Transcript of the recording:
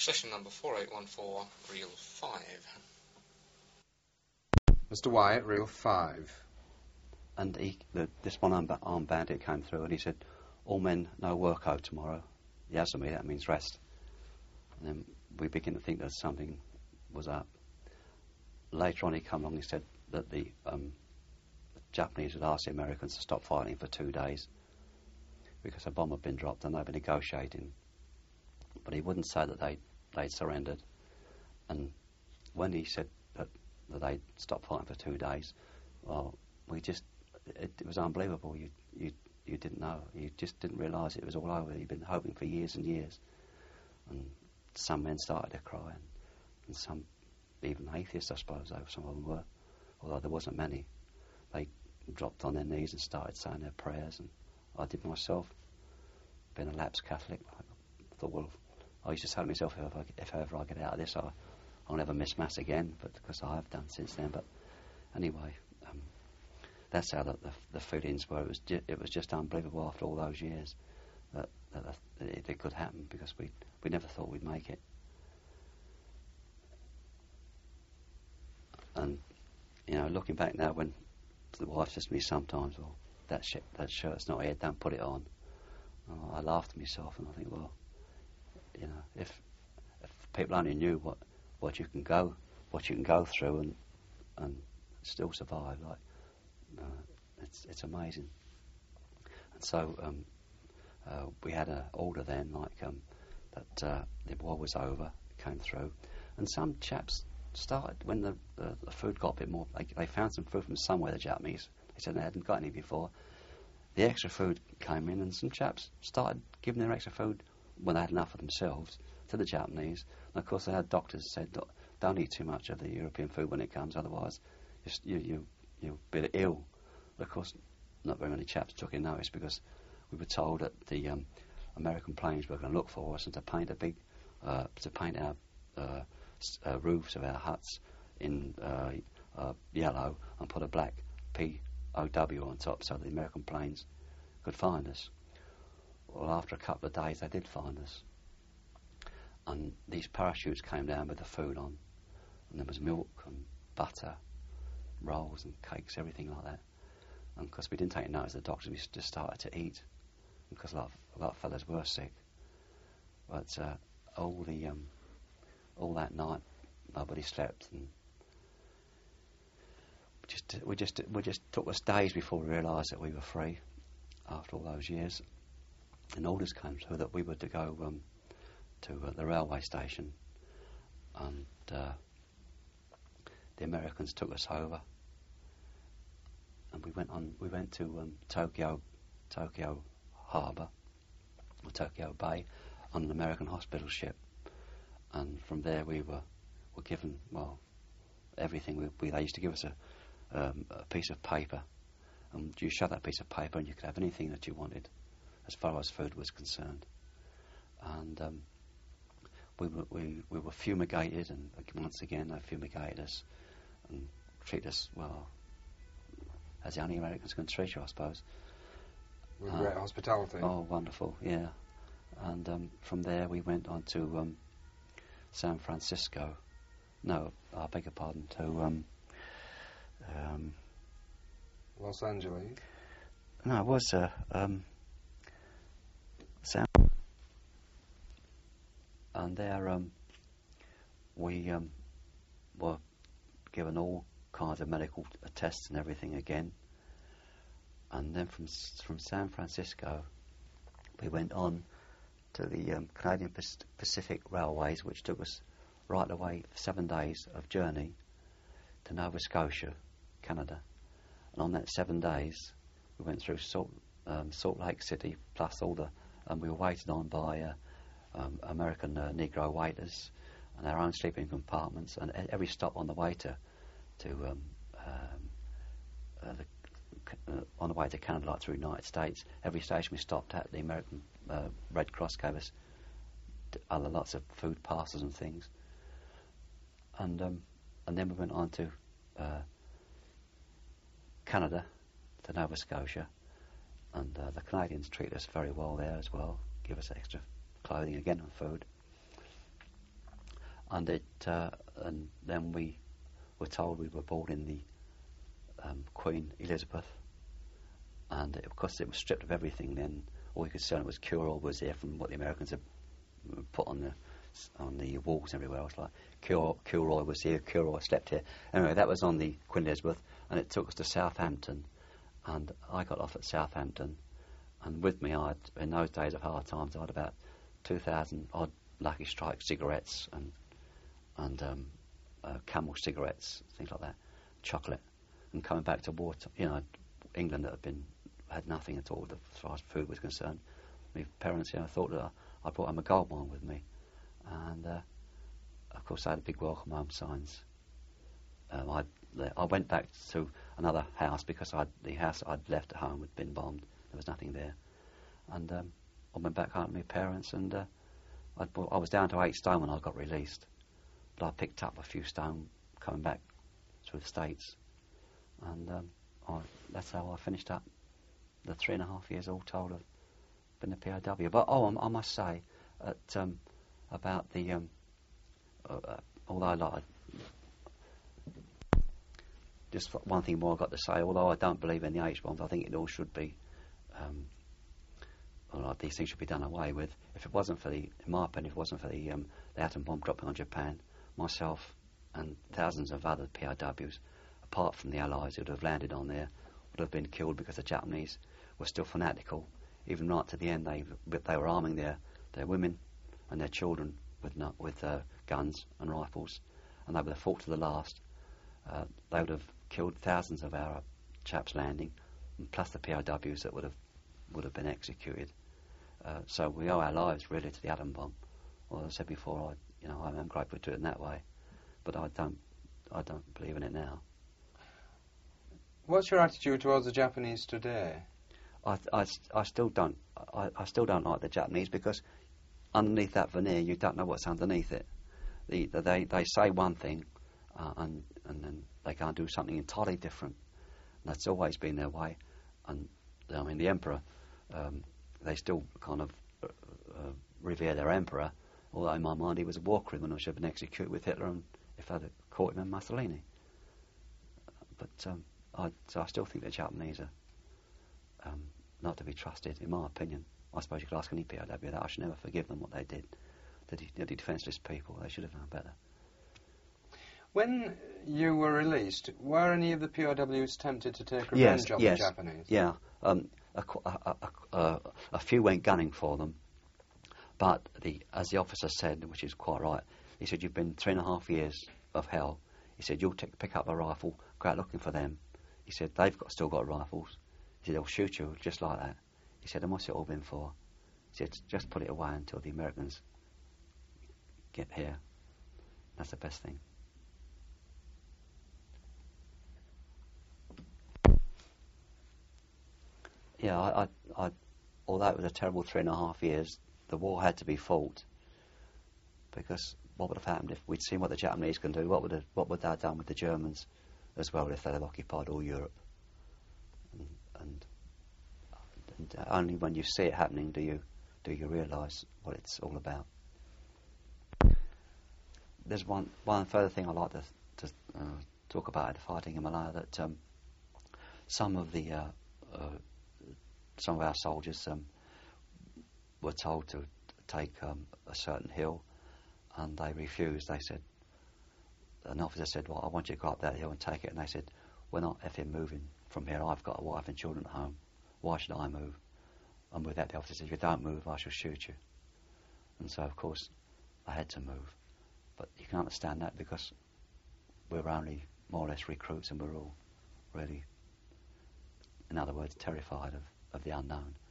Session number 4814, reel 5. Mr. Wyatt, reel 5. And this one armed bandit came through and he said, all men no work out tomorrow. Yasumi, that means rest. And then we begin to think that something was up. Later on he came along and said that the Japanese had asked the Americans to stop fighting for 2 days because a bomb had been dropped and they were negotiating. But he wouldn't say that they'd surrendered. And when he said that they'd stopped fighting for 2 days, well, it was unbelievable. You didn't know. You just didn't realise it was all over. You'd been hoping for years and years. And some men started to cry, and some, even atheists, I suppose, some of them were, although there wasn't many. They dropped on their knees and started saying their prayers, and I did myself. Being a lapsed Catholic, I thought, well, I used to say to myself, if ever I get out of this, I'll never miss Mass again, but because I have done since then. But anyway, that's how the feelings were. It was just unbelievable after all those years that it could happen, because we never thought we'd make it. And looking back now, when the wife says to me sometimes, "Well, that shirt's not here, don't put it on," I laugh to myself and I think, well, if people only knew what you can go through and still survive, it's amazing. And so we had an order then, that the war was over, came through, and some chaps started, when the food got a bit more, they found some food from somewhere, the Japanese. They said they hadn't got any before. The extra food came in, and some chaps started giving their extra food when they had enough of themselves to the Japanese. And of course, they had doctors said, don't eat too much of the European food when it comes, otherwise you'll be ill. But of course, not very many chaps took in notice, because we were told that the American planes were going to look for us and to paint our roofs of our huts in yellow and put a black POW on top so the American planes could find us. Well, after a couple of days, they did find us. And these parachutes came down with the food on. And there was milk and butter, rolls and cakes, everything like that. And because we didn't take notice, the doctors, we just started to eat, because a lot of fellas were sick. But all that night, nobody slept, and we just took us days before we realised that we were free. After all those years, and orders came through that we were to go to the railway station, and the Americans took us over, and we went to Tokyo Harbour, or Tokyo Bay, on an American hospital ship, and from there we were given, well, everything. They used to give us a piece of paper, and you showed that piece of paper and you could have anything that you wanted as far as food was concerned. And we were fumigated, and once again they fumigated us and treated us, well, as the only Americans can treat you, I suppose. With great hospitality. Oh, wonderful, yeah. And from there we went on to San Francisco. No, I beg your pardon, to Los Angeles. No, it was San. And there we were given all kinds of medical tests and everything again. And then from San Francisco, we went on to the Canadian Pacific Railways, which took us right away 7 days of journey to Nova Scotia, Canada. And on that 7 days, we went through Salt Lake City, plus all the... we were waited on by American Negro waiters and our own sleeping compartments. And every stop on the way on the way to Canada, like through the United States, every station we stopped at, the American Red Cross gave us other lots of food parcels and things. And then we went on to Canada, to Nova Scotia, and the Canadians treat us very well there as well, give us extra clothing again and food. and then we were told we were aboard in the Queen Elizabeth, and of course it was stripped of everything. Then all you could see on it was cure oil was there from what the Americans had put on the walls everywhere else, like cure oil was here, cure oil slept here. Anyway, that was on the Queen Elizabeth, and it took us to Southampton, and I got off at Southampton, and with me in those days of hard times I had about 2,000 odd Lucky Strike cigarettes and Camel cigarettes, things like that, chocolate. And coming back to war, England had nothing at all as far as food was concerned. My parents, thought that I brought home a gold mine with me, and of course I had big welcome home signs. I went back to another house because the house I'd left at home had been bombed. There was nothing there, and I went back home to my parents, and I was down to 8 stone when I got released, but I picked up a few stone coming back through the States. And that's how I finished up the 3.5 years all told of being a POW. But I must say, about the although just one thing more I've got to say. Although I don't believe in the H bombs, I think it all should be. These things should be done away with. If it wasn't for in my opinion, if it wasn't for the atom bomb dropping on Japan, myself and thousands of other POWs, apart from the Allies who would have landed on there, would have been killed because the Japanese were still fanatical. Even right to the end, they were arming their women and their children with guns and rifles, and they would have fought to the last. They would have killed thousands of our chaps landing, and plus the POWs that would have been executed. So we owe our lives really to the atom bomb. Well, as I said before, I am grateful to it in that way, but I don't believe in it now. What's your attitude towards the Japanese today? I still don't. I still don't like the Japanese because underneath that veneer, you don't know what's underneath it. They say one thing, and then they can't do something entirely different. And that's always been their way. And I mean, the emperor, they still kind of revere their emperor. Although in my mind, he was a war criminal, should have been executed with Hitler, and if they'd caught him in Mussolini. But I still think the Japanese are not to be trusted, in my opinion. I suppose you could ask any POW that. I should never forgive them what they did. They're defenceless people. They should have known better. When you were released, were any of the POWs tempted to take revenge on the Japanese? Yeah. A few went gunning for them, but as the officer said, which is quite right, he said, "You've been 3.5 years of hell." He said, "You'll pick up a rifle, go out looking for them." He said, "They've still got rifles." He said, "They'll shoot you just like that." He said, "And what's it all been for?" He said, "Just put it away until the Americans get here. That's the best thing." Yeah, although it was a terrible 3.5 years, the war had to be fought, because what would have happened if we'd seen what the Japanese can do? What would they have done with the Germans as well if they'd have occupied all Europe? And only when you see it happening do you realise what it's all about. There's one further thing I'd like to talk about in the fighting in Malaya, that some of our soldiers were told to take a certain hill, and they refused. They said, an officer said, "Well, I want you to go up that hill and take it." And they said, "We're not effing moving from here. I've got a wife and children at home. Why should I move?" And with that, the officer said, "If you don't move, I shall shoot you." And so, of course, I had to move. But you can understand that, because we're only more or less recruits, and we're all really, in other words, terrified of the unknown.